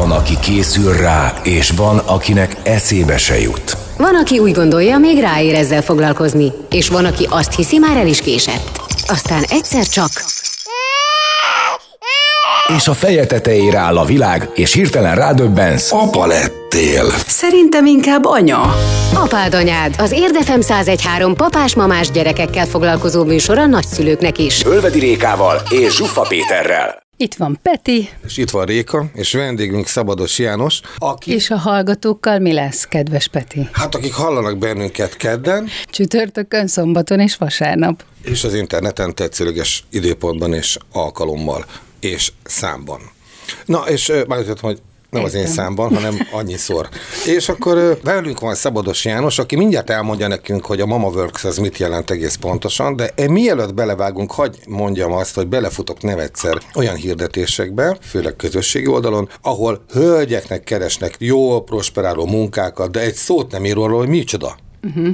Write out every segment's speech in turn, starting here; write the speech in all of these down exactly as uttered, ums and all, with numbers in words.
Van, aki készül rá, és van, akinek eszébe se jut. Van, aki úgy gondolja, még ráér ezzel foglalkozni, és van, aki azt hiszi, már el is késett. Aztán egyszer csak... És a feje tetejére áll a világ, és hirtelen rádöbbensz. Apa lettél. Szerintem inkább anya. Apád anyád, az Érd ef em száz egy pont három papás-mamás gyerekekkel foglalkozó műsor a nagyszülőknek is. Ölvedi Rékával és Zsuffa Péterrel. Itt van Peti. És itt van Réka, és vendégünk Szabados János, aki... És a hallgatókkal mi lesz, kedves Peti? Hát akik hallanak bennünket kedden. Csütörtökön, szombaton és vasárnap. És az interneten tetszőleges időpontban és alkalommal és számban. Na, és már hogy nem az én számban, hanem annyiszor. És akkor velünk van Szabados János, aki mindjárt elmondja nekünk, hogy a MamaWorks az mit jelent egész pontosan, de mielőtt belevágunk, hagyj mondjam azt, hogy belefutok nevegyszer olyan hirdetésekbe, főleg közösségi oldalon, ahol hölgyeknek keresnek jól prosperáló munkákat, de egy szót nem ír arról, hogy micsoda. Uh-huh.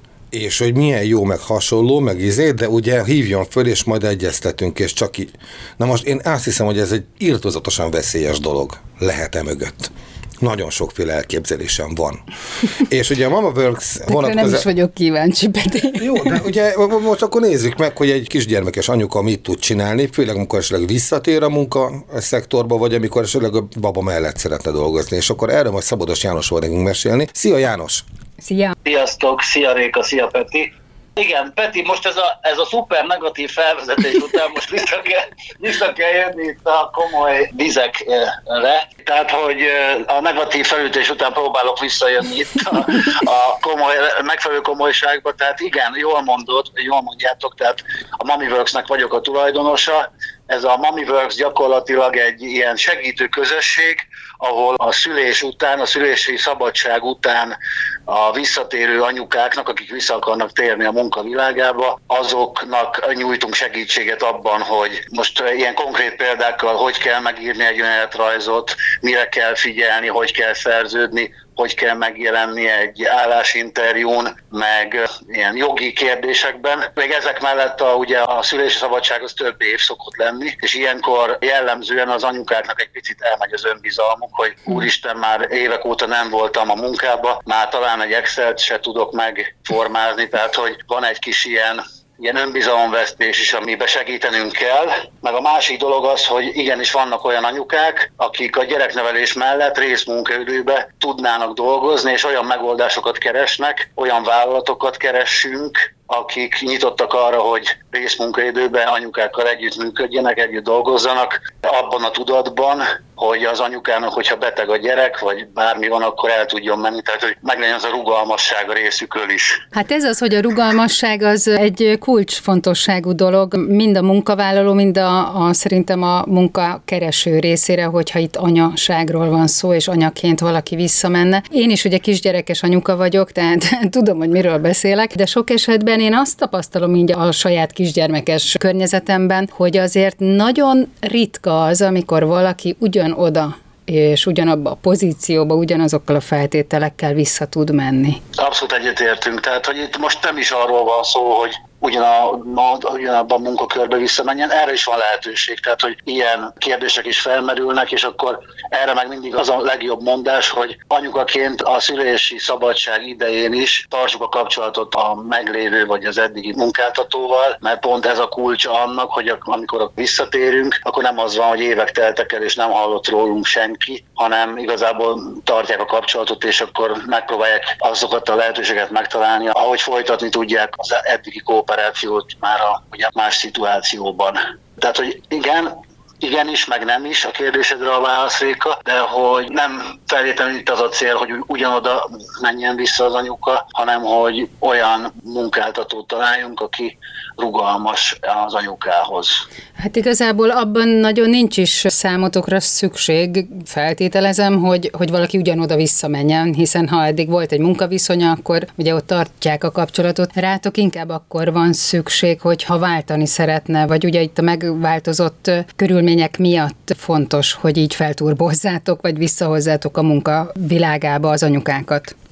És hogy milyen jó, meg hasonló, meg izé, de ugye hívjon föl, és majd egyeztetünk, és csak így. Na most én azt hiszem, hogy ez egy irtózatosan veszélyes dolog. Lehet-e mögött? Nagyon sokféle elképzelésem van. És ugye a MamaWorks vonatkozó... Nem is vagyok kíváncsi, Peti. Jó, de ugye most akkor nézzük meg, hogy egy kisgyermekes anyuka mit tud csinálni, főleg amikor esetleg visszatér a munka szektorba, vagy amikor esetleg a baba mellett szeretne dolgozni. És akkor erről majd Szabados János fog nekünk mesélni. Szia János! Szia! Sziasztok, szia Réka, szia Peti! Igen, Peti, most ez a, ez a szuper negatív felvezetés után most vissza kell, vissza kell jönni itt a komoly vizekre. Tehát, hogy a negatív felütés után próbálok visszajönni itt a, a komoly, megfelelő komolyságba. Tehát igen, jól mondod, jól mondjátok, tehát a MamiWorksnek vagyok a tulajdonosa. Ez a MamiWorks gyakorlatilag egy ilyen segítő közösség, ahol a szülés után, a szülési szabadság után a visszatérő anyukáknak, akik vissza akarnak térni a munkavilágába, azoknak nyújtunk segítséget abban, hogy most ilyen konkrét példákkal hogy kell megírni egy önéletrajzot, mire kell figyelni, hogy kell szerződni, hogy kell megjelenni egy állásinterjún, meg ilyen jogi kérdésekben. Még ezek mellett a, ugye a szülési szabadság az több év szokott lenni, és ilyenkor jellemzően az anyukáknak egy picit elmegy az önbizalmuk, hogy úristen, már évek óta nem voltam a munkába, már talán egy Excel-t se tudok megformázni, tehát hogy van egy kis ilyen ilyen önbizalomvesztés is, amiben segítenünk kell. Meg a másik dolog az, hogy igenis vannak olyan anyukák, akik a gyereknevelés mellett részmunkaidőben tudnának dolgozni, és olyan megoldásokat keresnek, olyan vállalatokat keressünk, akik nyitottak arra, hogy részmunkaidőben anyukákkal együtt működjenek, együtt dolgozzanak, abban a tudatban, hogy az anyukának, hogyha beteg a gyerek, vagy bármi van, akkor el tudjon menni, tehát hogy meglegyen az a rugalmasság a részükről is. Hát ez az, hogy a rugalmasság az egy kulcsfontosságú dolog, mind a munkavállaló, mind a, a szerintem a munkakereső részére, hogyha itt anyaságról van szó, és anyaként valaki visszamenne. Én is ugye kisgyerekes anyuka vagyok, tehát tudom, hogy miről beszélek, de sok esetben én azt tapasztalom így a saját kisgyermekes környezetemben, hogy azért nagyon ritka az, amikor valaki ugyanoda és ugyanabba a pozícióba, ugyanazokkal a feltételekkel vissza tud menni. Abszolút egyetértünk, tehát hogy itt most nem is arról van szó, hogy ugyanabban a munkakörbe visszamenjen, erre is van lehetőség, tehát hogy ilyen kérdések is felmerülnek, és akkor erre meg mindig az a legjobb mondás, hogy anyukaként a szülési szabadság idején is tartsuk a kapcsolatot a meglévő vagy az eddigi munkáltatóval, mert pont ez a kulcsa annak, hogy amikor visszatérünk, akkor nem az van, hogy évek teltek el, és nem hallott rólunk senki, hanem igazából tartják a kapcsolatot, és akkor megpróbálják azokat a lehetőséget megtalálni, ahogy folytatni tudják az eddigi kooperációt már a ugye, más szituációban. Tehát, hogy igen, igenis, meg nem is a kérdésedre a válasz, Réka, de hogy nem feltétlenül itt az a cél, hogy ugyanoda menjen vissza az anyuka, hanem hogy olyan munkáltatót találjunk, aki rugalmas az anyukához. Hát igazából abban nagyon nincs is számotokra szükség, feltételezem, hogy, hogy valaki ugyanoda visszamenjen, hiszen ha eddig volt egy munkaviszonya, akkor ugye ott tartják a kapcsolatot. Rátok inkább akkor van szükség, hogy ha váltani szeretne, vagy ugye itt a megváltozott körülmények miatt fontos, hogy így felturbozzátok, vagy visszahozzátok a munka világába az anyukákat.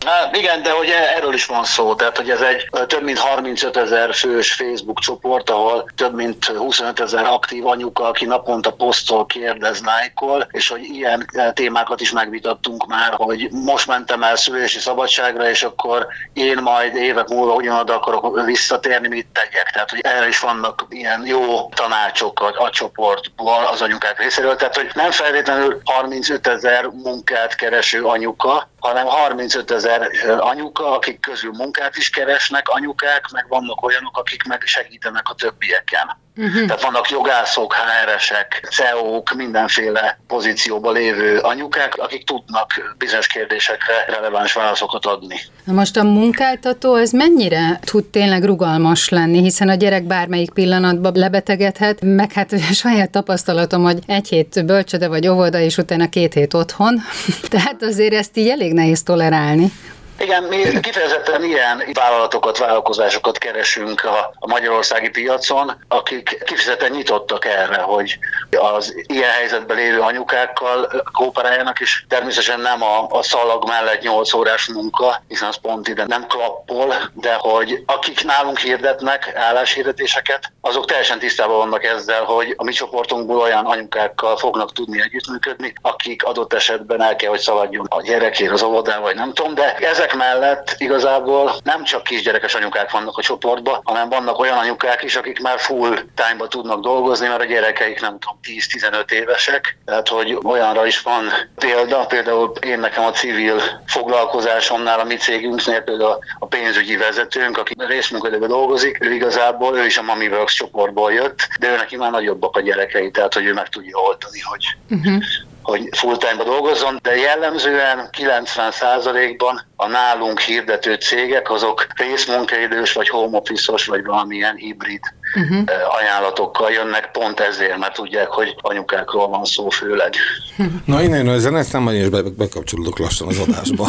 Hát igen, de hogy erről is van szó, tehát hogy ez egy több mint harmincöt ezer fős Facebook csoport, ahol több mint huszonöt ezer aktív anyuka, aki naponta posztol, kérdez, lájkol, és hogy ilyen témákat is megvitattunk már, hogy most mentem el szülési szabadságra, és akkor én majd évek múlva ugyanoda akarok visszatérni, mit tegyek. Tehát, hogy erre is vannak ilyen jó tanácsok a, a csoportból az anyukák részéről, tehát, hogy nem feltétlenül harmincöt ezer munkát kereső anyuka, hanem harmincöt ezer anyuka, akik közül munkát is keresnek anyukák, meg vannak olyanok, akik meg segítenek a többieken. Uh-huh. Tehát vannak jogászok, há er esek, cé e ó-k, mindenféle pozícióban lévő anyukák, akik tudnak bizonyos kérdésekre releváns válaszokat adni. Na most a munkáltató az mennyire tud tényleg rugalmas lenni, hiszen a gyerek bármelyik pillanatban lebetegedhet, meg hát a saját tapasztalatom, hogy egy hét bölcsöde vagy óvoda, és utána két hét otthon, tehát azért ezt így elég nehéz tolerálni. Igen, mi kifejezetten ilyen vállalatokat, vállalkozásokat keresünk a, a magyarországi piacon, akik kifejezetten nyitottak erre, hogy az ilyen helyzetben lévő anyukákkal kooperáljanak, és természetesen nem a, a szalag mellett nyolc órás munka, hiszen az pont ide nem klappol, de hogy akik nálunk hirdetnek álláshirdetéseket, azok teljesen tisztában vannak ezzel, hogy a mi csoportunkból olyan anyukákkal fognak tudni együttműködni, akik adott esetben el kell, hogy szaladjon a gyerekért az óvodán, vagy nem tudom, de ezek mellett igazából nem csak kisgyerekes anyukák vannak a csoportban, hanem vannak olyan anyukák is, akik már full time-ba tudnak dolgozni, mert a gyerekeik nem tudom, tíz-tizenöt évesek. Tehát, hogy olyanra is van példa, például én nekem a civil foglalkozásomnál, a mi cégünknél például a pénzügyi vezetőnk, aki részmunkaidőben dolgozik, ő igazából, ő is a MamiWorks csoportból jött, de ő neki már nagyobbak a gyerekei, tehát, hogy ő meg tudja oldani, hogy uh-huh. hogy full time-ba dolgozzon, de jellemzően kilencven százalékban a nálunk hirdető cégek azok részmunkaidős, vagy home office-os, vagy valamilyen hibrid uh-huh. ajánlatokkal jönnek, pont ezért, mert tudják, hogy anyukákról van szó főleg. Na innen ezen ezt nem majd is be, bekapcsolódok lassan az adásba.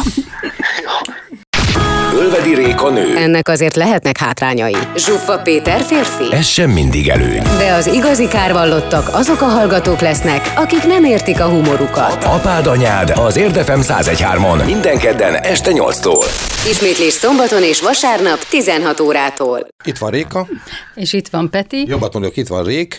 Ölvedi Réka nő. Ennek azért lehetnek hátrányai. Zsuffa Péter férfi. Ez sem mindig előny. De az igazi kárvallottak azok a hallgatók lesznek, akik nem értik a humorukat. Apád, anyád az Érd ef em száz egy három minden kedden este nyolctól. Ismétlés szombaton és vasárnap tizenhat órától. Itt van Réka. És itt van Peti. Jobbat mondjuk, itt van Rék.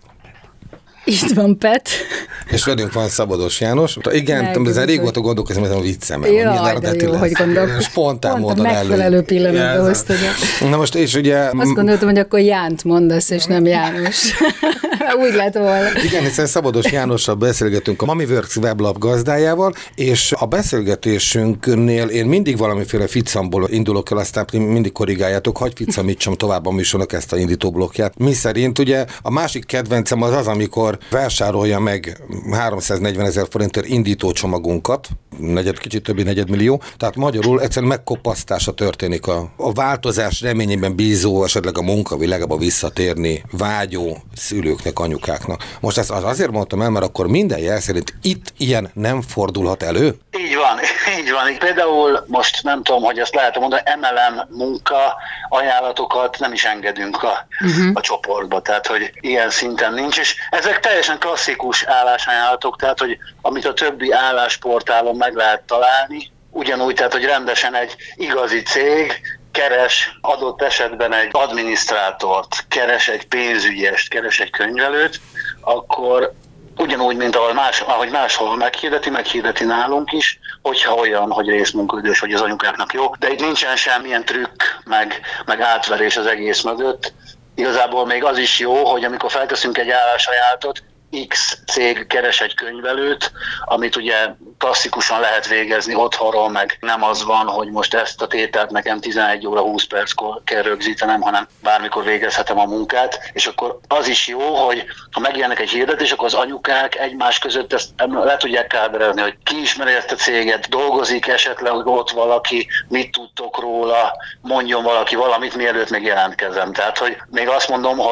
Itt van Pet. És velünk van Szabados János. Igen, ezen régóta gondolkozom, hogy ez a viccem. Jaj, de jó, hogy gondolkozom. Spontán módon elő. Megfelelő pillanatban hoztad. Na most, és ugye... Azt gondoltam, hogy akkor Jánt mondasz, és nem János. Úgy lett volna. Igen, hiszen Szabados Jánossal beszélgetünk a MamiWorks weblap gazdájával, és a beszélgetésünknél én mindig valamiféle ficamból indulok el, aztán mindig korrigáljátok, hagyj ficamítsam tovább a műsornak ezt a indítóblokkját. Mi szerint ugye a másik kedvencem az az, amikor vásárolja meg háromszáznegyven ezer forintért indító csomagunkat, negyed, kicsit többi negyedmillió, tehát magyarul egyszerűen megkopasztása történik a, a változás reményében bízó, esetleg a munkavilágába visszatérni vágyó szülőknek, anyukáknak. Most ezt azért mondtam el, mert akkor minden jel szerint itt ilyen nem fordulhat elő? Így van, így van. Például most nem tudom, hogy ezt lehet mondani, em el em munka ajánlatokat nem is engedünk a, uh-huh. a csoportba, tehát hogy ilyen szinten nincs, és ezek teljesen klasszikus állásajánlatok, tehát hogy amit a többi állásportálon meg lehet találni, ugyanúgy, tehát hogy rendesen egy igazi cég keres adott esetben egy adminisztrátort, keres egy pénzügyest, keres egy könyvelőt, akkor ugyanúgy, mint ahogy, más, ahogy máshol meghirdeti, meghirdeti nálunk is, hogyha olyan, hogy részmunkaidős, hogy az anyukáknak jó. De itt nincsen semmilyen trükk, meg, meg átverés az egész mögött. Igazából még az is jó, hogy amikor felteszünk egy állásajánlatot, X cég keres egy könyvelőt, amit ugye klasszikusan lehet végezni otthonról, meg nem az van, hogy most ezt a tételt nekem tizenegy óra húsz perckor kell rögzítenem, hanem bármikor végezhetem a munkát, és akkor az is jó, hogy ha megjelennek egy hirdetés, akkor az anyukák egymás között ezt le tudják káberezni, hogy ki ismeri ezt a céget, dolgozik esetleg ott valaki, mit tudtok róla, mondjon valaki valamit, mielőtt még jelentkezem. Tehát, hogy még azt mondom, hogy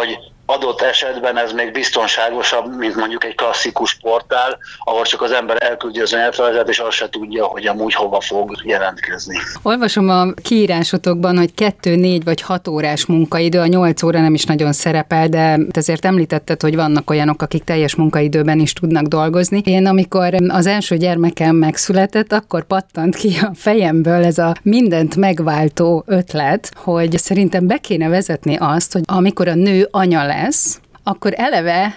adott esetben ez még biztonságosabb, mint mondjuk egy klasszikus portál, ahol csak az ember elküldi az önéletrajzát, és azt se tudja, hogy amúgy hova fog jelentkezni. Olvasom a kiírásotokban, hogy kettő, négy vagy hat órás munkaidő, a nyolc óra nem is nagyon szerepel, de ezért említetted, hogy vannak olyanok, akik teljes munkaidőben is tudnak dolgozni. Én amikor az első gyermekem megszületett, akkor pattant ki a fejemből ez a mindent megváltó ötlet, hogy szerintem be kéne vezetni azt, hogy amikor a nő anya lesz, akkor eleve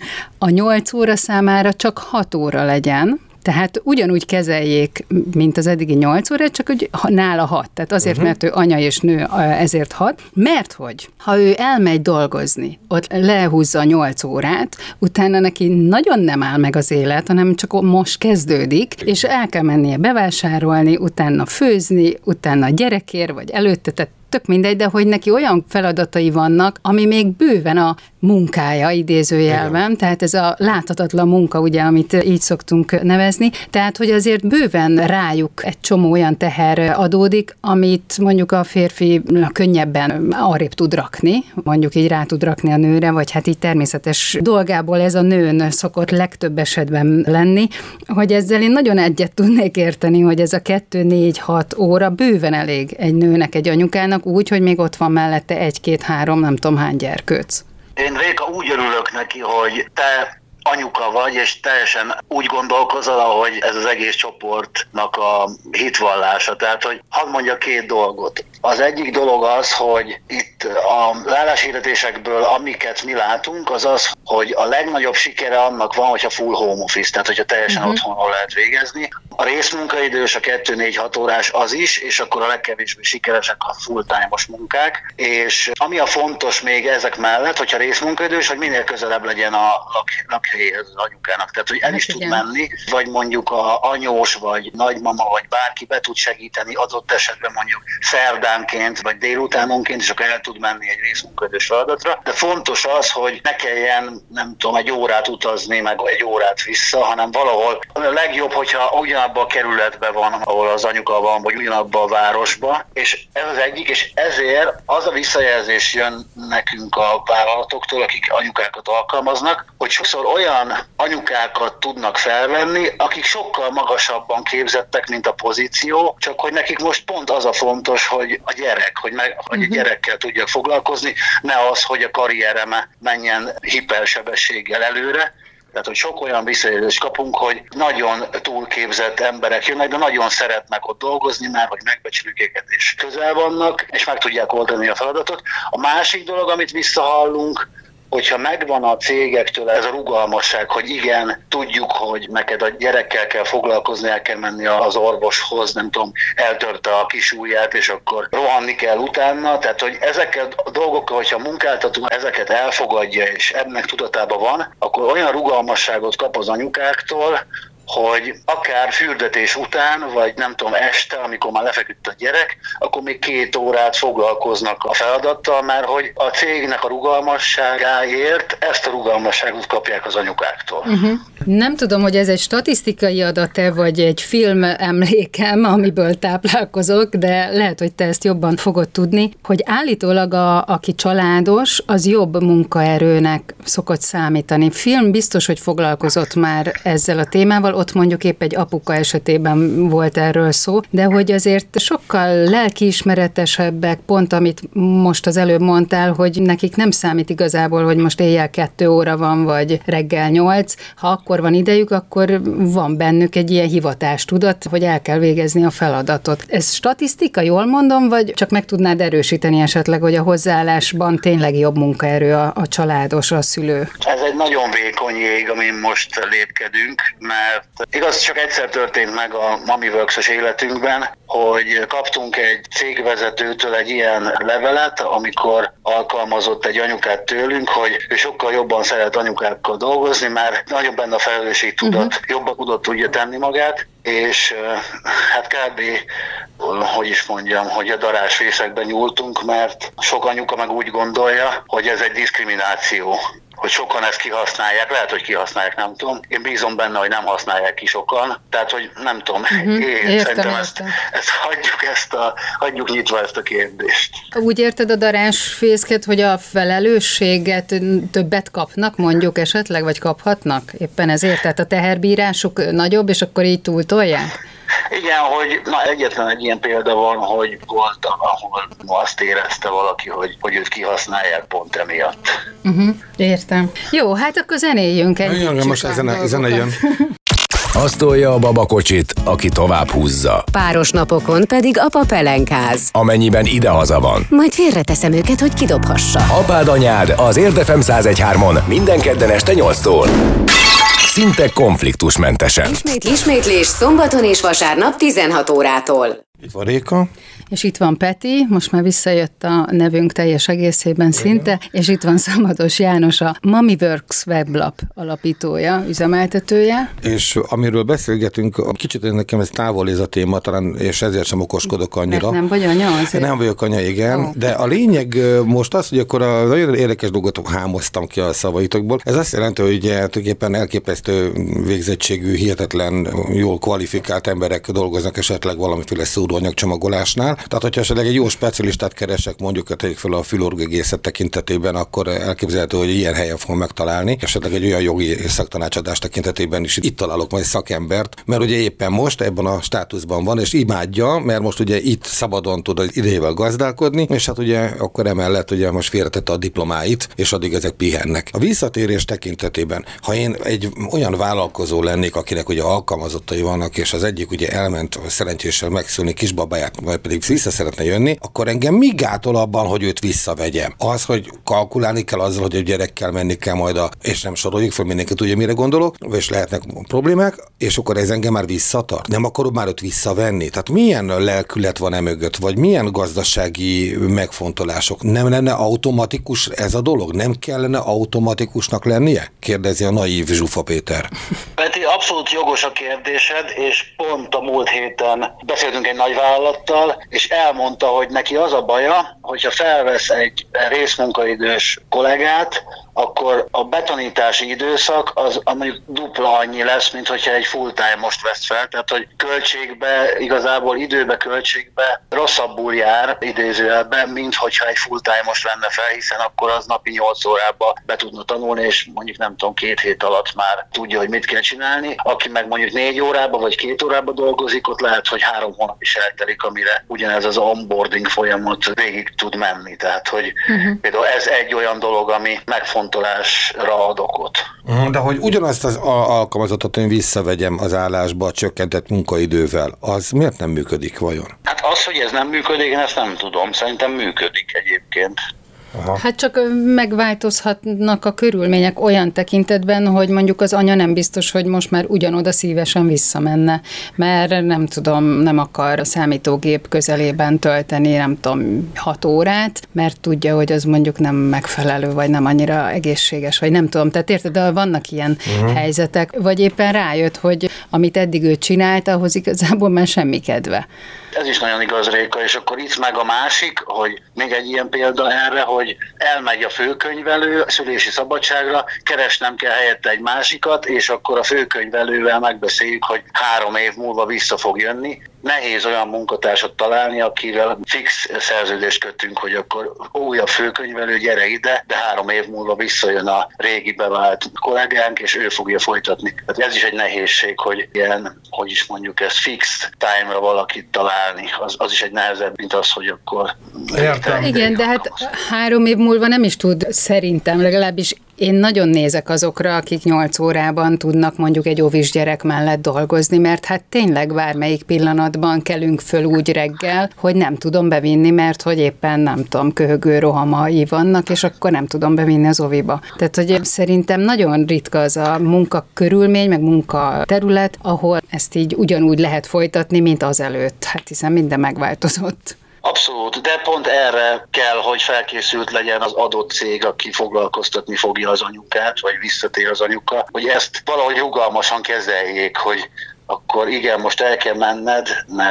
a nyolc óra számára csak hat óra legyen, tehát ugyanúgy kezeljék, mint az eddigi nyolc órát, csak hogy nála hat. Tehát azért, uh-huh. mert ő anya és nő, ezért hat. Mert hogy, ha ő elmegy dolgozni, ott lehúzza a nyolc órát, utána neki nagyon nem áll meg az élet, hanem csak most kezdődik, és el kell mennie bevásárolni, utána főzni, utána gyerekért, vagy előtte, tehát tök mindegy, de hogy neki olyan feladatai vannak, ami még bőven a munkája idézőjelben, igen. Tehát ez a láthatatlan munka, ugye, amit így szoktunk nevezni, tehát hogy azért bőven rájuk egy csomó olyan teher adódik, amit mondjuk a férfi könnyebben arrébb tud rakni, mondjuk így rá tud rakni a nőre, vagy hát így természetes dolgából ez a nőn szokott legtöbb esetben lenni, hogy ezzel én nagyon egyet tudnék érteni, hogy ez a kettő, négy, hat óra bőven elég egy nőnek, egy anyukának, úgy, hogy még ott van mellette egy-két-három, nem tudom hány gyerkőc. Én, Réka, úgy örülök neki, hogy te anyuka vagy, és teljesen úgy gondolkozol, ahogy ez az egész csoportnak a hitvallása. Tehát, hogy hadd mondja két dolgot. Az egyik dolog az, hogy itt a álláshirdetésekből, amiket mi látunk, az az, hogy a legnagyobb sikere annak van, hogyha full home office, tehát hogyha teljesen uh-huh. otthonról lehet végezni. A részmunkaidős, a kettő négy hat órás az is, és akkor a legkevésbé sikeresek a full-time-os munkák. És ami a fontos még ezek mellett, hogyha részmunkaidős, hogy minél közelebb legyen a lak, lakhelyhez az anyukának. Tehát, hogy el hát is igen. tud menni, vagy mondjuk a anyós, vagy nagymama, vagy bárki be tud segíteni adott esetben mondjuk szerdánként, vagy délutánonként, és akkor el tud menni egy részmunkaidős feladatra. De fontos az, hogy ne kelljen, nem tudom, egy órát utazni, meg egy órát vissza, hanem valahol a legjobb, hogyha ugyanabban a kerületben van, ahol az anyuka van, vagy ugyanabban a városban, és ez az egyik, és ezért az a visszajelzés jön nekünk a vállalatoktól, akik anyukákat alkalmaznak, hogy sokszor olyan anyukákat tudnak felvenni, akik sokkal magasabban képzettek, mint a pozíció, csak hogy nekik most pont az a fontos, hogy a gyerek, hogy, meg, hogy a gyerekkel tudjak foglalkozni, ne az, hogy a karriereme menjen hipersebességgel előre. Tehát, hogy sok olyan visszajelzést kapunk, hogy nagyon túlképzett emberek jönnek, de nagyon szeretnek ott dolgozni, mert hogy megbecsülik őket és közel vannak, és meg tudják oldani a feladatot. A másik dolog, amit visszahallunk, hogyha megvan a cégektől ez a rugalmasság, hogy igen, tudjuk, hogy neked a gyerekkel kell foglalkozni, el kell menni az orvoshoz, nem tudom, eltörte a kis ujját, és akkor rohanni kell utána. Tehát, hogy ezekkel a dolgokkal, hogyha munkáltatunk, ezeket elfogadja, és ennek tudatában van, akkor olyan rugalmasságot kap az anyukáktól, hogy akár fürdetés után, vagy nem tudom, este, amikor már lefeküdt a gyerek, akkor még két órát foglalkoznak a feladattal, mert hogy a cégnek a rugalmasságáért ezt a rugalmasságot kapják az anyukáktól. Uh-huh. Nem tudom, hogy ez egy statisztikai adat-e, vagy egy film emlékem, amiből táplálkozok, de lehet, hogy te ezt jobban fogod tudni, hogy állítólag a, aki családos, az jobb munkaerőnek szokott számítani. Film biztos, hogy foglalkozott már ezzel a témával, ott mondjuk épp egy apuka esetében volt erről szó, de hogy azért sokkal lelkiismeretesebbek, pont amit most az előbb mondtál, hogy nekik nem számít igazából, hogy most éjjel kettő óra van, vagy reggel nyolc, ha akkor van idejük, akkor van bennük egy ilyen hivatástudat, hogy el kell végezni a feladatot. Ez statisztika, jól mondom, vagy csak meg tudnád erősíteni esetleg, hogy a hozzáállásban tényleg jobb munkaerő a, a családos, a szülő? Ez egy nagyon vékony jég, amin most lépkedünk, mert igaz, csak egyszer történt meg a MamiWorks-os életünkben, hogy kaptunk egy cégvezetőtől egy ilyen levelet, amikor alkalmazott egy anyukát tőlünk, hogy ő sokkal jobban szeret anyukákkal dolgozni, mert nagyon benne a felelősségtudat, uh-huh. jobban tudott tudja tenni magát, és hát kb. Hogy is mondjam, hogy a darásfészekben nyúltunk, mert sok anyuka meg úgy gondolja, hogy ez egy diszkrimináció, hogy sokan ezt kihasználják, lehet, hogy kihasználják, nem tudom. Én bízom benne, hogy nem használják ki sokan, tehát, hogy nem tudom, uh-huh. én értem, szerintem értem. Ezt, ezt hagyjuk, ezt a, hagyjuk nyitva ezt a kérdést. Úgy érted a darázsfészket, hogy a felelősséget többet kapnak mondjuk esetleg, vagy kaphatnak? Éppen ezért, tehát a teherbírásuk nagyobb, és akkor így túltolják? Igen, hogy na, egyetlen egy ilyen példa van, hogy volt, ahol azt érezte valaki, hogy, hogy őt kihasználják pont emiatt. Uh-huh, értem. Jó, hát akkor zenéljünk egy Jön, most a zene, zene jön. Azt tolja a babakocsit, aki tovább húzza. Páros napokon pedig apa pelenkáz. Amennyiben idehaza van. Majd félreteszem őket, hogy kidobhassa. Apád anyád az Érdefem száz egy három minden kedden este nyolctól. Szinte konfliktusmentesen. Ismét, ismétlés szombaton és vasárnap tizenhat órától. Itt van Réka. És itt van Peti, most már visszajött a nevünk teljes egészében szinte, és itt van Szabados János, a Mamiworks weblap alapítója, üzemeltetője. És amiről beszélgetünk, kicsit nekem ez távol ez a téma, talán, és ezért sem okoskodok annyira. Mert nem vagy anya azért? Nem vagyok anya, igen. Oh. De a lényeg most az, hogy akkor a nagyon érdekes dolgot hámoztam ki a szavaitokból. Ez azt jelenti, hogy ugye tulajdonképpen elképesztő végzettségű, hihetetlen, jól kvalifikált emberek dolgoznak esetleg valamiféle szóróanyagcsomagolásnál. Tehát, hogyha esetleg egy jó specialistát keresek, mondjuk tegyük fel a filológiégészet tekintetében, akkor elképzelhető, hogy ilyen helyen fogom megtalálni. Esetleg egy olyan jogi szaktanácsadás tekintetében is itt találok majd szakembert, mert ugye éppen most ebben a státuszban van, és imádja, mert most ugye itt szabadon tud az idejével gazdálkodni, és hát ugye akkor emellett ugye most félretette a diplomáit, és addig ezek pihennek. A visszatérés tekintetében, ha én egy olyan vállalkozó lennék, akinek ugye alkalmazottai vannak, és az egyik ugye elment szerencséssel megszülni kisbabáját, vagy pedig vissza szeretne jönni, akkor engem mi gátol abban, hogy őt visszavegyem? Az, hogy kalkulálni kell azzal, hogy a gyerekkel menni kell majd a, és nem soroljuk fel, mindenki tudja, mire gondolok, és lehetnek problémák, és akkor ez engem már visszatart. Nem akarom már őt visszavenni. Tehát milyen lelkület van e mögött, vagy milyen gazdasági megfontolások? Nem lenne automatikus ez a dolog? Nem kellene automatikusnak lennie? Kérdezi a naív Zsufa Péter. Peti, abszolút jogos a kérdésed, és pont a múlt héten beszéltünk egy nagy vállalattal, és elmondta, hogy neki az a baja, hogyha felvesz egy részmunkaidős kollégát, akkor a betanítási időszak az mondjuk dupla annyi lesz, mint hogyha egy full-time most vesz fel, tehát hogy költségbe, igazából időbe, költségbe rosszabbul jár idézőjelben, mint hogyha egy full-time most venne fel, hiszen akkor az napi nyolc órába be tudna tanulni, és mondjuk nem tudom, két hét alatt már tudja, hogy mit kell csinálni. Aki meg mondjuk négy órába vagy két órába dolgozik, ott lehet, hogy három hónap is eltelik, amire ugyanez az onboarding folyamat végig tud menni. Tehát, hogy uh-huh. például ez egy olyan dolog, ami megfontolásra ad okot. De hogy ugyanazt az alkalmazottat én visszavegyem az állásba a csökkentett munkaidővel, az miért nem működik vajon? Hát az, hogy ez nem működik, én ezt nem tudom. Szerintem működik egyébként. Aha. Hát csak megváltozhatnak a körülmények olyan tekintetben, hogy mondjuk az anya nem biztos, hogy most már ugyanoda szívesen visszamenne, mert nem tudom, nem akar a számítógép közelében tölteni, nem tudom, hat órát, mert tudja, hogy az mondjuk nem megfelelő, vagy nem annyira egészséges, vagy nem tudom. Tehát érted, de vannak ilyen uh-huh. helyzetek, vagy éppen rájött, hogy amit eddig ő csinált, ahhoz igazából már semmi kedve. Ez is nagyon igaz, Réka, és akkor itt meg a másik, hogy még egy ilyen példa erre, hogy elmegy a főkönyvelő a szülési szabadságra, keresnem kell helyette egy másikat, és akkor a főkönyvelővel megbeszéljük, hogy három év múlva vissza fog jönni. Nehéz olyan munkatársat találni, akivel fix szerződést kötünk, hogy akkor újabb főkönyvelő, gyere ide, de három év múlva visszajön a régi bevált kollégánk, és ő fogja folytatni. Tehát ez is egy nehézség, hogy ilyen, hogy is mondjuk ezt fix time-ra valakit találni. Az, az is egy nehezebb, mint az, hogy akkor... Értem. Igen, de hát három év múlva nem is tud, szerintem legalábbis én nagyon nézek azokra, akik nyolc órában tudnak mondjuk egy óvis gyerek mellett dolgozni, mert hát tényleg bármelyik pillanatban kelünk föl úgy reggel, hogy nem tudom bevinni, mert hogy éppen nem tudom, köhögő rohamai vannak, és akkor nem tudom bevinni az oviba. Tehát, hogy szerintem nagyon ritka az a munkakörülmény, meg munkaterület, ahol ezt így ugyanúgy lehet folytatni, mint azelőtt. Hát hiszen minden megváltozott. Abszolút, de pont erre kell, hogy felkészült legyen az adott cég, aki foglalkoztatni fogja az anyukát, vagy visszatér az anyuka, hogy ezt valahogy rugalmasan kezeljék, hogy akkor igen, most el kell menned, mert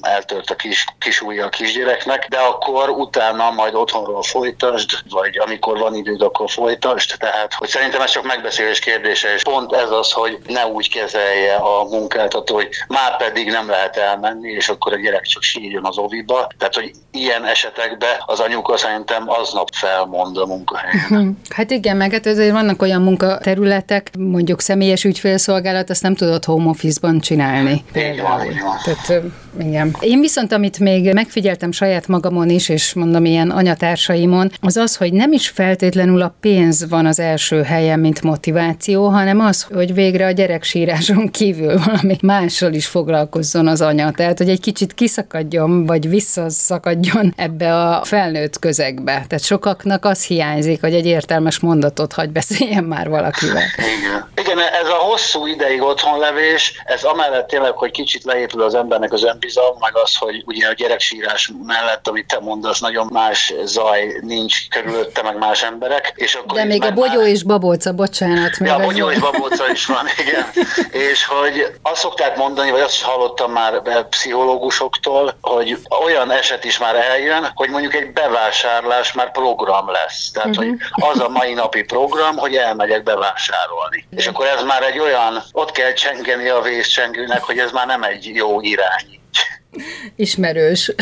eltört a kis, kis ujja a kisgyereknek, de akkor utána majd otthonról folytasd, vagy amikor van időd, akkor folytasd. Tehát, hogy szerintem ez csak megbeszélés kérdése, és pont ez az, hogy ne úgy kezelje a munkáltató, hogy már pedig nem lehet elmenni, és akkor a gyerek csak sírjon az oviba. Tehát, hogy ilyen esetekben az anyuka szerintem aznap felmond a munkahelyen. Hát igen, meg hát azért vannak olyan munkaterületek, mondjuk személyes ügyfélszolgálat, azt nem tudod home office-ban csinálni. Így van, így van. Tehát, igen. Én viszont, amit még megfigyeltem saját magamon is, és mondom ilyen anyatársaimon, az az, hogy nem is feltétlenül a pénz van az első helyen, mint motiváció, hanem az, hogy végre a gyereksíráson kívül valami mással is foglalkozzon az anya. Tehát, hogy egy kicsit kiszakadjon, vagy visszaszakadjon ebbe a felnőtt közegbe. Tehát sokaknak az hiányzik, hogy egy értelmes mondatot hagy beszéljen már valakivel. Igen. Igen, ez a hosszú ideig otthonlevés, ez amellett tényleg, hogy kicsit leépül az embernek az önbizalom, meg az, hogy ugye a gyereksírás mellett, amit te mondasz, nagyon más zaj nincs körülötte, meg más emberek. És akkor de még a bogyó már... és babóca, bocsánat. Ja, a bogyó és babóca is van, igen. És hogy azt szokták mondani, vagy azt hallottam már pszichológusoktól, hogy olyan eset is már eljön, hogy mondjuk egy bevásárlás már program lesz. Tehát, uh-huh. hogy az a mai napi program, hogy elmegyek bevásárolni. Uh-huh. És akkor ez már egy olyan, ott kell csengeni a vészcsengőnek, hogy ez már nem egy jó irány. Ismerős.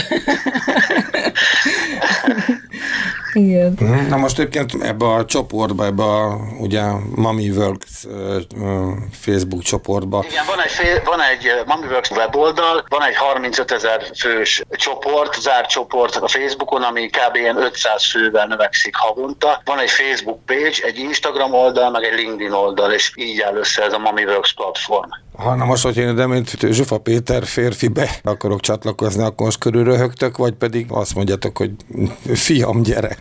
Igen. Na most egyébként ebbe a csoportba, ebbe a ugye MummyWorks Facebook csoportba. Igen, van egy, van egy MummyWorks weboldal, van egy harmincöt ezer fős csoport, zárt csoport a Facebookon, ami kb. ötszáz fővel növekszik havonta. Van egy Facebook page, egy Instagram oldal, meg egy LinkedIn oldal, és így áll össze ez a MummyWorks platform. Ha na most, hogy én de mint Zsufa Péter férfibe akarok csatlakozni, akkor most körülröhögtök, vagy pedig azt mondjátok, hogy fiam, gyere.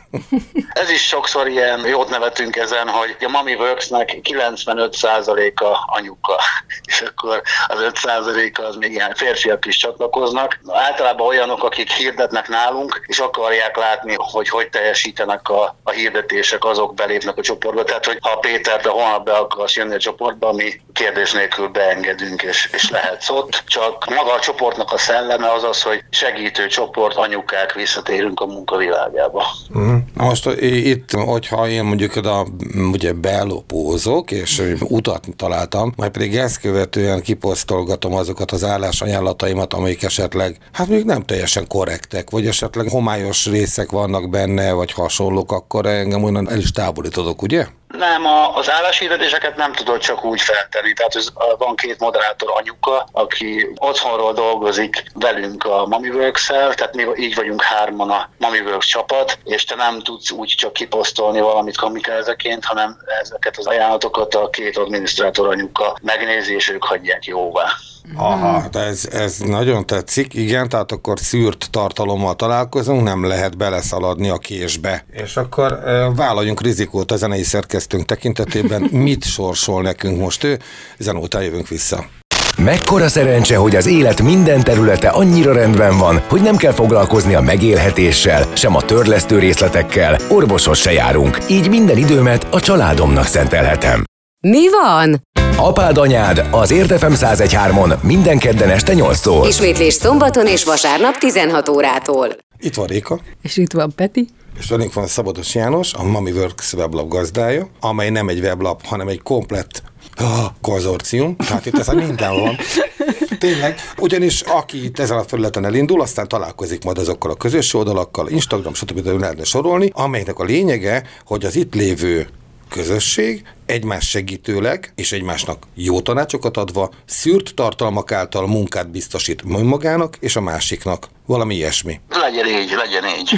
Ez is sokszor ilyen, jót nevetünk ezen, hogy a MummyWorks-nek kilencvenöt százaléka anyuka, és akkor az öt százaléka az még ilyen férfiak is csatlakoznak. Általában olyanok, akik hirdetnek nálunk, és akarják látni, hogy hogy teljesítenek a, a hirdetések, azok belépnek a csoportba. Tehát, hogy ha Péter, te holnap be akarsz jönni a csoportba, mi kérdés nélkül beengedünk, és, és lehetsz ott. Csak maga a csoportnak a szelleme az az, hogy segítő csoport, anyukák, visszatérünk a munkavilágába. Mm. Most itt, hogyha én mondjuk oda ugye belopózok, és utat találtam, majd pedig ezt követően kiposztolgatom azokat az állásajánlataimat, amelyik esetleg, hát még nem teljesen korrektek, vagy esetleg homályos részek vannak benne, vagy hasonlók, akkor engem onnan el is távolítodok, ugye? Nem, a, az álláshirdetéseket nem tudod csak úgy feltenni. Tehát ez, van két moderátor anyuka, aki otthonról dolgozik velünk a MummyWorks-el, tehát mi így vagyunk hárman a MummyWorks csapat, és te nem tudsz úgy csak kiposztolni valamit kamikázeként, hanem ezeket az ajánlatokat a két adminisztrátor anyuka megnézi, és ők hagyják jóvá. Aha, de ez, ez nagyon tetszik, igen, tehát akkor szűrt tartalommal találkozunk, nem lehet beleszaladni a késbe. És akkor e, vállaljunk rizikót a zenei szerkesztőnk tekintetében, mit sorsol nekünk most ő, ezen után jövünk vissza. Mekkora szerencse, hogy az élet minden területe annyira rendben van, hogy nem kell foglalkozni a megélhetéssel, sem a törlesztő részletekkel, orvoshoz se járunk, így minden időmet a családomnak szentelhetem. Mi van? Apád anyád az Érd ef em száz egy három-on minden kedden este nyolctól. Ismétlés szombaton és vasárnap tizenhat órától. Itt van Réka. És itt van Peti. És velünk van Szabados János, a MummyWorks weblap gazdája, amely nem egy weblap, hanem egy komplett ah, konzorcium. Hát itt ez minden van. Tényleg, ugyanis aki itt ezen a felületen elindul, aztán találkozik majd azokkal a közös oldalakkal, Instagram, stb. Lehetne sorolni, amelynek a lényege, hogy az itt lévő közösség egymás segítőleg és egymásnak jó tanácsokat adva szűrt tartalmak által munkát biztosít magának és a másiknak. Valami ilyesmi. Legyen így, legyen így.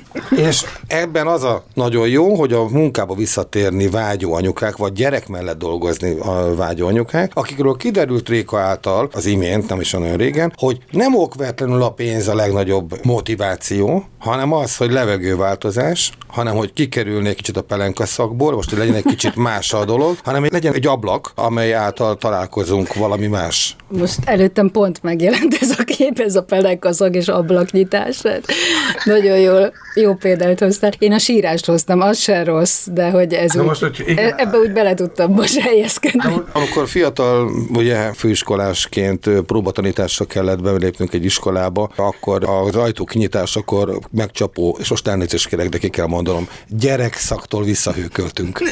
És ebben az a nagyon jó, hogy a munkába visszatérni vágyó anyukák, vagy gyerek mellett dolgozni a vágyó anyukák, akikről kiderült Réka által az imént, nem is olyan régen, hogy nem okvetlenül a pénz a legnagyobb motiváció, hanem az, hogy levegőváltozás, hanem hogy kikerülnék kicsit a pelenkaszakból, most legyen egy kicsit más a dolog, hanem legyen egy ablak, amely által találkozunk valami más. Most előttem pont megjelent ez a kép, ez a pelenkaszag és ablaknyitás. Nagyon jól, jó példát hoztál. Én a sírást hoztam, az sem rossz, de hogy ez úgy, most, hogy igen, ebbe úgy bele tudtam most helyezkedni. Amikor fiatal, ugye főiskolásként próbatanításra kellett belépnünk egy iskolába, akkor az ajtó kinyitásakor megcsapó, és most elnézést kérek, de ki kell mondanom, gyerekszaktól visszahőköltünk.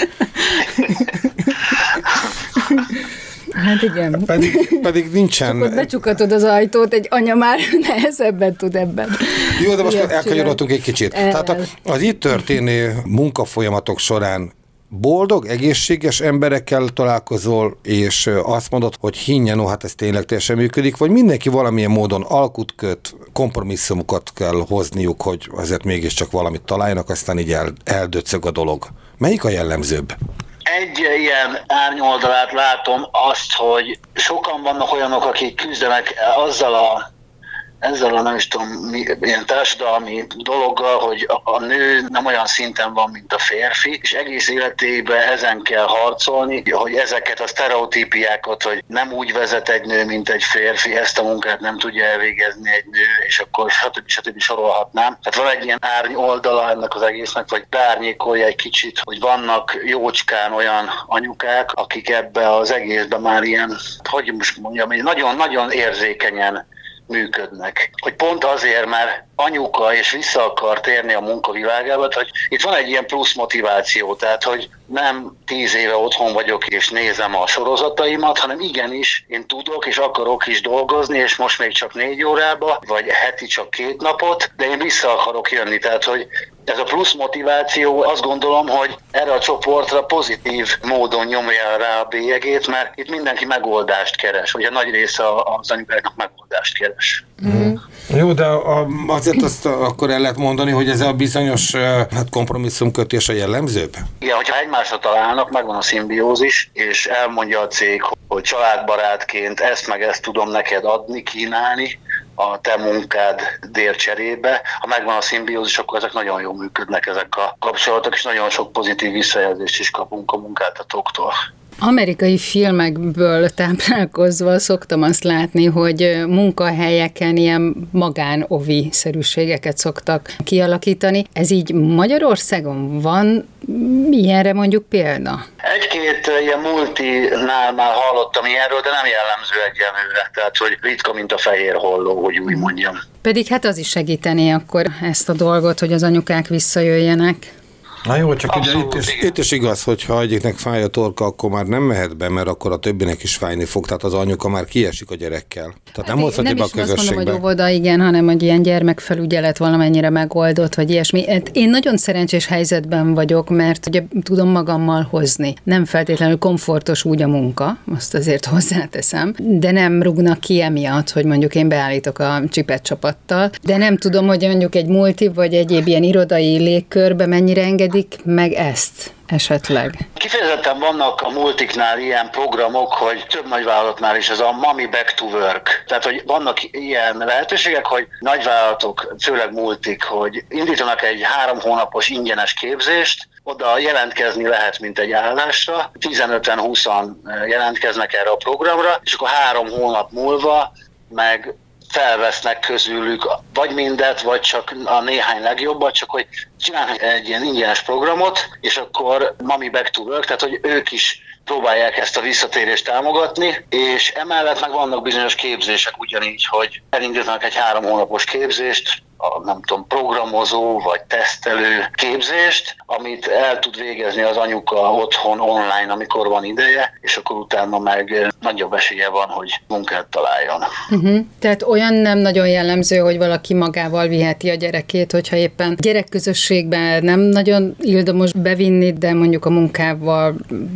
Hát igen. Pedig, pedig nincsen... Csak ott becsukatod az ajtót, egy anya már nehezebben tud ebben. Jó, de most elkanyarodtunk egy kicsit. El, Tehát el. az itt történő munkafolyamatok során boldog, egészséges emberekkel találkozol, és azt mondod, hogy hinnyen, ó, hát ez tényleg teljesen működik, vagy mindenki valamilyen módon alkut köt, kompromisszumokat kell hozniuk, hogy azért mégiscsak valamit találjanak, aztán így el, eldöcög a dolog. Melyik a jellemzőbb? Egy ilyen árnyoldalát látom azt, hogy sokan vannak olyanok, akik küzdenek azzal a ezzel a nem is tudom, mi, ilyen társadalmi dologgal, hogy a, a nő nem olyan szinten van, mint a férfi, és egész életében ezen kell harcolni, hogy ezeket a sztereotípiákat, hogy nem úgy vezet egy nő, mint egy férfi, ezt a munkát nem tudja elvégezni egy nő, és akkor stb. stb. Sorolhatnám. Tehát van egy ilyen árny oldala ennek az egésznek, vagy beárnyékolja egy kicsit, hogy vannak jócskán olyan anyukák, akik ebbe az egészben már ilyen, hogy most mondjam, nagyon-nagyon érzékenyen működnek. Hogy pont azért, mert anyuka és vissza akar térni a munkavilágába, hogy itt van egy ilyen plusz motiváció, tehát hogy nem tíz éve otthon vagyok és nézem a sorozataimat, hanem igenis én tudok és akarok is dolgozni, és most még csak négy órába, vagy heti csak két napot, de én vissza akarok jönni, tehát hogy ez a plusz motiváció, azt gondolom, hogy erre a csoportra pozitív módon nyomja rá a bélyegét, mert itt mindenki megoldást keres, ugye nagy része az anyukáknak megoldást keres. Mm. Jó, de a, azért azt akkor el lehet mondani, hogy ez a bizonyos hát kompromisszumkötés a jellemzőbb? Igen, hogyha egymásra találnak, megvan a szimbiózis, és elmondja a cég, hogy családbarátként ezt meg ezt tudom neked adni, kínálni, a te munkád dél cserébe. Ha megvan a szimbiózis, akkor ezek nagyon jól működnek, ezek a kapcsolatok, és nagyon sok pozitív visszajelzést is kapunk a munkáltatóktól. Amerikai filmekből táplálkozva szoktam azt látni, hogy munkahelyeken ilyen magánovi-szerűségeket szoktak kialakítani. Ez így Magyarországon van ilyenre mondjuk példa? Egy-két ilyen multinál már hallottam ilyenről, de nem jellemző egyenlőre. Tehát, hogy ritka, mint a fehér holló, hogy úgy mondjam. Pedig hát az is segítené akkor ezt a dolgot, hogy az anyukák visszajöjjenek. Na jó, csak Abszolút, ugye itt is, itt is igaz, hogy ha egyiknek fáj a torka, akkor már nem mehet be, mert akkor a többinek is fájni fog, tehát az anyuka már kiesik a gyerekkel. Tehát hát nem hozhatja be a közösségbe. Nem is azt mondom, hogy óvoda, igen, hanem hogy ilyen gyermekfelügyelet valamennyire megoldott, vagy ilyesmi. Én nagyon szerencsés helyzetben vagyok, mert ugye tudom magammal hozni. Nem feltétlenül komfortos úgy a munka, azt azért hozzáteszem, de nem rúgnak ki emiatt, hogy mondjuk én beállítok a csipet csapattal, de nem tudom, hogy mondjuk egy multi vagy egyéb ilyen irodai légkörbe mennyire engedik meg ezt esetleg. Kifejezetten vannak a multiknál ilyen programok, hogy több nagyvállalatnál is ez a Mommy Back to Work. Tehát, hogy vannak ilyen lehetőségek, hogy nagyvállalatok, főleg multik, hogy indítanak egy három hónapos ingyenes képzést, oda jelentkezni lehet, mint egy állásra. tizenöten húszan jelentkeznek erre a programra, és akkor három hónap múlva meg felvesznek közülük vagy mindet, vagy csak a néhány legjobbat, csak hogy csinálnak egy ilyen ingyenes programot, és akkor Mommy Back to Work, tehát hogy ők is próbálják ezt a visszatérést támogatni, és emellett meg vannak bizonyos képzések ugyanígy, hogy elindítanak egy három hónapos képzést, a, nem tudom, programozó vagy tesztelő képzést, amit el tud végezni az anyuka otthon online, amikor van ideje, és akkor utána meg nagyobb esélye van, hogy munkát találjon. Uh-huh. Tehát olyan nem nagyon jellemző, hogy valaki magával viheti a gyerekét, hogyha éppen gyerekközösségben nem nagyon ildomos bevinni, de mondjuk a munkával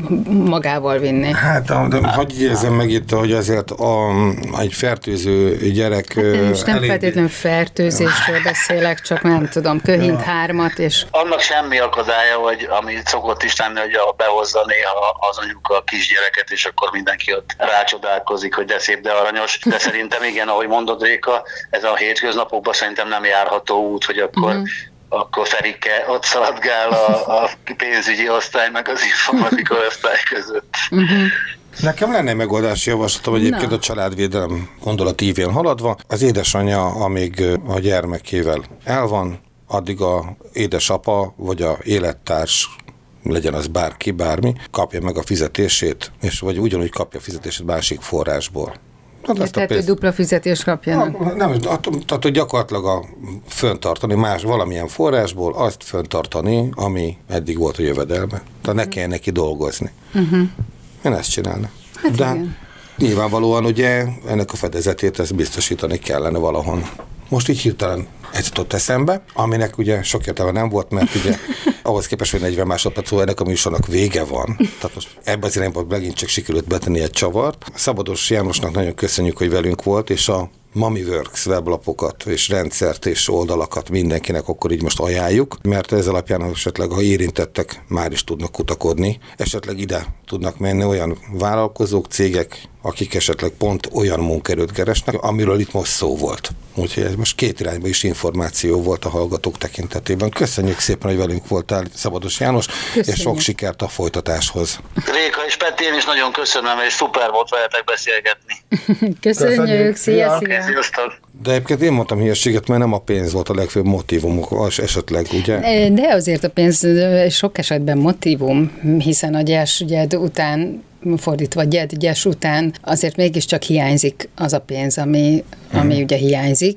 magával vinni. Hát, de hagyj érzem meg itt, hogy azért a, egy fertőző gyerek... Hát nem, és nem elég... feltétlenül fertőzésről beszélek, csak nem tudom, köhint ja. hármat, és... Annak semmi akadálya, hogy ami szokott is lenni, hogy behozza néha az anyuka a kisgyereket, és akkor mindenki ott rácsodálkozik, hogy de szép, de aranyos. De szerintem igen, ahogy mondod, Réka, ez a hétköznapokban szerintem nem járható út, hogy akkor uh-huh. akkor Ferike ott szaladgál a, a pénzügyi osztály meg az informatika osztály között. Uh-huh. Nekem lenne megoldási javaslatom, hogy egyébként a családvédelem gondolatívén haladva, az édesanyja, amíg a gyermekével el van, addig a édesapa vagy a élettárs, legyen az bárki, bármi, kapja meg a fizetését, és vagy ugyanúgy kapja a fizetését másik forrásból. Hát ja, tehát, pénzt... hogy dupla fizetést kapjanak. Na, nem, tehát, hogy gyakorlatilag a föntartani más valamilyen forrásból, azt föntartani, ami eddig volt a jövedelme. Tehát ne kell neki dolgozni. Uh-huh. Én ezt csinálnám. Hát de igen. Nyilvánvalóan ugye ennek a fedezetét ezt biztosítani kellene valahon. Most így hirtelen ez jutott eszembe, aminek ugye sok értelme nem volt, mert ugye ahhoz képest, hogy negyven másodperc ennek a műsornak vége van. Tehát most ebben az irányban megint csak sikerült betenni egy csavart. Szabados Jánosnak nagyon köszönjük, hogy velünk volt, és a MamiWorks weblapokat és rendszert és oldalakat mindenkinek akkor így most ajánljuk, mert ez alapján esetleg, ha érintettek, már is tudnak kutakodni, esetleg ide tudnak menni olyan vállalkozók, cégek, akik esetleg pont olyan munkaerőt keresnek, amiről itt most szó volt. Úgyhogy ez most két irányban is információ volt a hallgatók tekintetében. Köszönjük szépen, hogy velünk voltál, Szabados János, köszönjük. És sok sikert a folytatáshoz. Réka és Peti, én is nagyon köszönöm, és szuper volt veletek beszélgetni. Köszönjük, köszönjük. Szia, szia. Sziasztok. De egyébként én mondtam hülyeséget, mert nem a pénz volt a legfőbb motívum, esetleg, ugye? De azért a pénz sok esetben motívum, hiszen a gyes-gyed után, fordítva gyed-gyes után azért mégiscsak hiányzik az a pénz, ami, ami hmm. ugye hiányzik,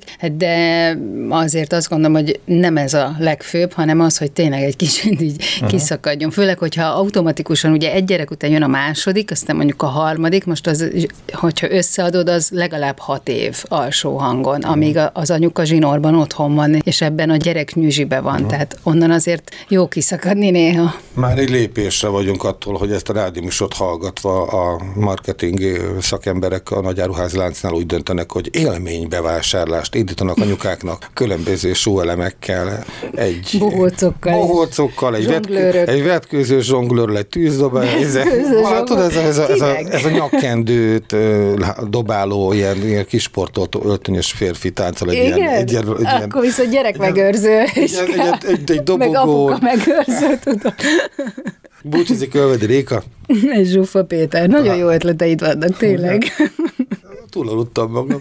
de azért azt gondolom, hogy nem ez a legfőbb, hanem az, hogy tényleg egy kicsit így uh-huh. kiszakadjon. Főleg, hogyha automatikusan ugye egy gyerek után jön a második, aztán mondjuk a harmadik, most az, hogyha összeadod, az legalább hat év alsó hangon, amíg az anyuka zsinórban otthon van, és ebben a gyerek nyüzsibe van, uh-huh. tehát onnan azért jó kiszakadni néha. Már egy lépésre vagyunk attól, hogy ezt a rádióműsort hallgat a marketing szakemberek a nagyáruházláncnál úgy döntenek, hogy élménybevásárlást indítanak anyukáknak különböző sóelemekkel, egy bohócokkal, bohócokkal egy, vetkő, egy vetkőző zsonglőrrel, egy tűzdobáló, ez, ez, ez, ez, a, ez a nyakkendőt dobáló, ilyen, ilyen kisportolt öltönyös férfi táncol. Egy igen? Ilyen, egy, egy, egy, akkor viszont gyerekmegőrző. Egy, egy, egy, egy, egy dobogó. Meg apuka megőrző, tudom. Búcsúzik Ölvedi Réka. És Zsuffa Péter. Nagyon jó ötleteid vannak, tényleg. Túlaludtam magam.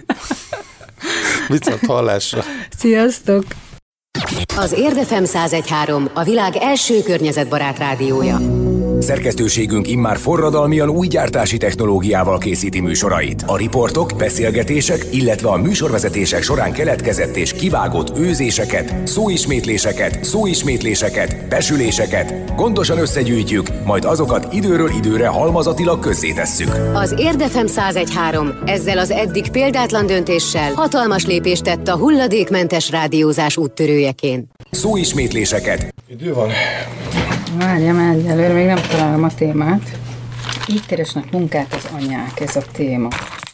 Viszont hallásra. Sziasztok! Az Érd ef em száz egy három a világ első környezetbarát rádiója. Szerkesztőségünk immár forradalmian új gyártási technológiával készíti műsorait. A riportok, beszélgetések, illetve a műsorvezetések során keletkezett és kivágott őzéseket, szóismétléseket, szóismétléseket, besüléseket gondosan összegyűjtjük, majd azokat időről időre halmazatilag közzétesszük. Az Érd ef em száz egy három ezzel az eddig példátlan döntéssel hatalmas lépést tett a hulladékmentes rádiózás úttörőjeként. Szóismétléseket. Idő van. Várjam el, előre még nem találom a témát. Így keresnek munkát az anyák, ez a téma.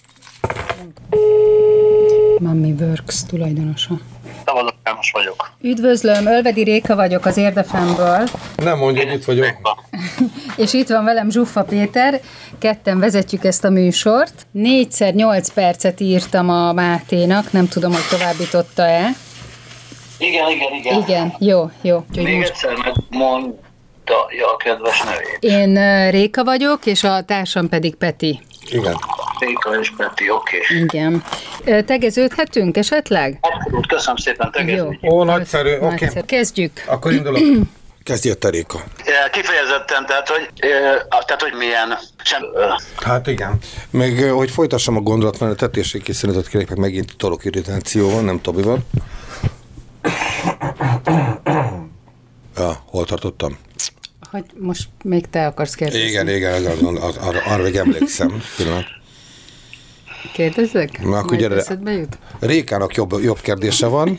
MamiWorks tulajdonosa. Szabados János vagyok. Üdvözlöm, Ölvedi Réka vagyok az Érd ef em-ből. Nem mondja, hogy itt vagyok. És itt van velem Zsuffa Péter, ketten vezetjük ezt a műsort. Négyszer nyolc percet írtam a Máténak, nem tudom, hogy továbbította-e. Igen, igen, igen. Igen, jó, jó. Még most... egyszer megmondja a kedves nevét. Én uh, Réka vagyok, és a társam pedig Peti. Igen. Réka és Peti, oké. Okay. Igen. Tegeződhetünk esetleg? Abszolút, köszönöm szépen, tegeződjük. Ó, nagyszerű, oké. Okay. Kezdjük. Akkor indulok. Kezdjél te, Réka. Kifejezetten, tehát hogy, tehát, hogy milyen... Sem... Hát igen. Még, hogy folytassam a gondolatmenetet, és egy kis szünetet kérek, meg megint torokirritáció van, nem Tobi van. Ja, hol tartottam? Hogy most még te akarsz kérdezni. Igen, igen, arra, arra még emlékszem. Pillanat. Kérdezzek? Na, akkor gyere, jut? Rékának jobb, jobb kérdése van.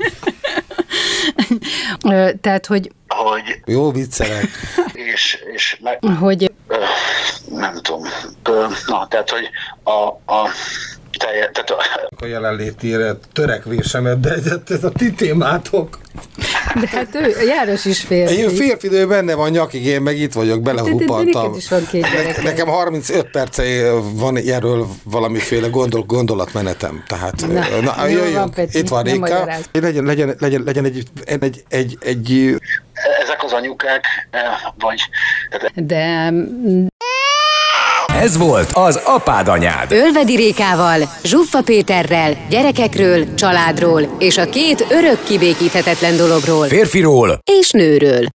Tehát, hogy... hogy jó viccelek. És, és meg... Hogy... Nem tudom. Na, tehát, hogy a... a telje, tehát a... a jelenlétére törekvésemet, de ez a ti témátok. De hát ő, a János is férfi. Én férfi, de benne van nyakig, én meg itt vagyok, belehuppantam. Ne, nekem harmincöt perce van erről valamiféle gondol, gondolatmenetem. Tehát, na, na jöjjön, van, Peti, itt van Réka. Legyen, legyen, legyen, legyen egy, egy, egy, egy... Ezek az anyukák, vagy... De... Ez volt az Apád Anyád. Ölvedi Rékával, Zsuffa Péterrel, gyerekekről, családról és a két örök kibékíthetetlen dologról. Férfiról és nőről.